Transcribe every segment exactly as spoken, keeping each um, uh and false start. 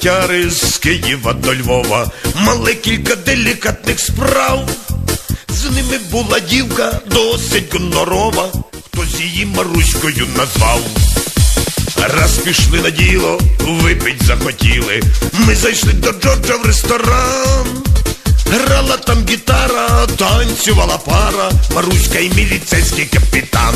роботяри з Києва до Львова мали кілька делікатних справ. З ними була дівка досить гонорова, хтось її Маруською назвав. Раз пішли на діло, випить захотіли, ми зайшли до Джорджа в ресторан. Грала там гітара, танцювала пара, Маруська і міліцейський капітан.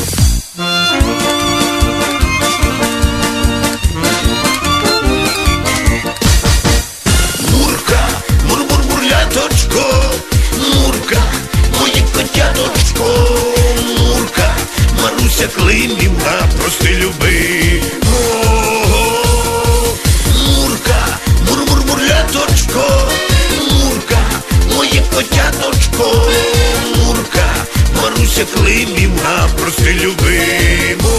Мурка, мур-мур-мурляточко, Мурка, моє котяточко, Мурка, Маруся Климівна, прости люби. Мурка, мур-мур-мурляточко, Мурка, моє котяточко, Мурка, Маруся Климівна, прости любимо.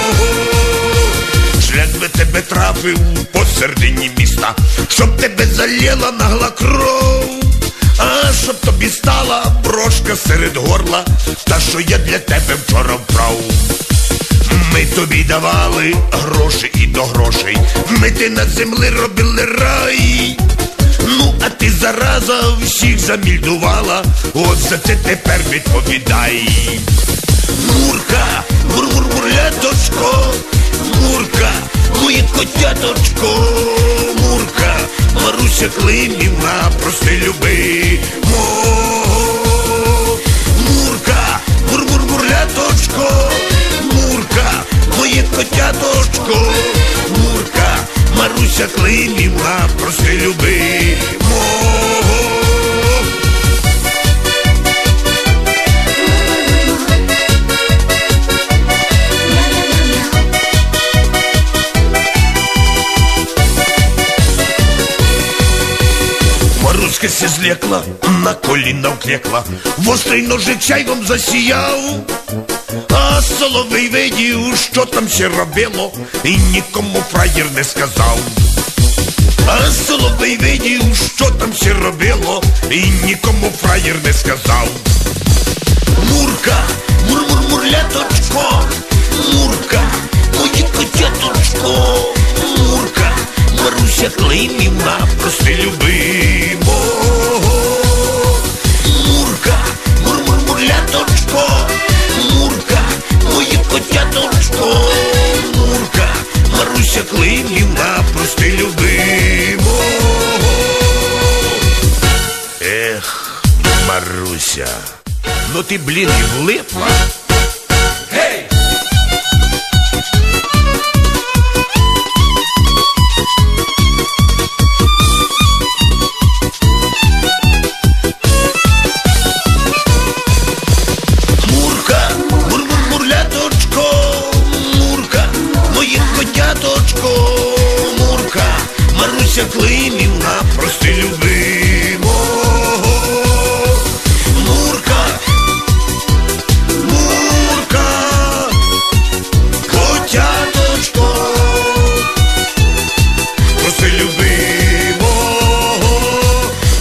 Шлях би тебе трафив посередині міста, щоб тебе залєла нагла кров, а щоб тобі стала брошка серед горла, та що я для тебе вчора вправ. Ми тобі давали гроші і до грошей, ми ти на землі робили рай. Ну, а ти, зараза, всіх замільдувала, от за це тепер відповідай. Мурка, мур-мур-мурляточко, Мурка, моє котяточко, Мурка, Маруся Климівна, прости любимо. Мурка, мур-мур-мурляточко, Мурка, моє котяточко, Мурка, Маруся Климівна, прости любимо. Маруська се злекла, на коліна вклекла, вострий ножик чайвом засіяв. А Соловей видів, що там ще робило, і нікому фраєр не сказав. А Соловей видів, що там ще робило, і нікому фраєр не сказав. Мурка, мур-мур-мурляточко, Мурка, моє котяточко, Мурка, Маруся Климівна, прости любимо. Мурка, мур-мур-мурляточко, Мурка, моє котяточко, Мурка, Маруся Климівна, прости любимо. Ех, Маруся, ну ти, блін, і влипла. Гей! Мурка, мур-мур-мурляточко, Мурка, моє котяточко, Мурка, Маруся Климівна.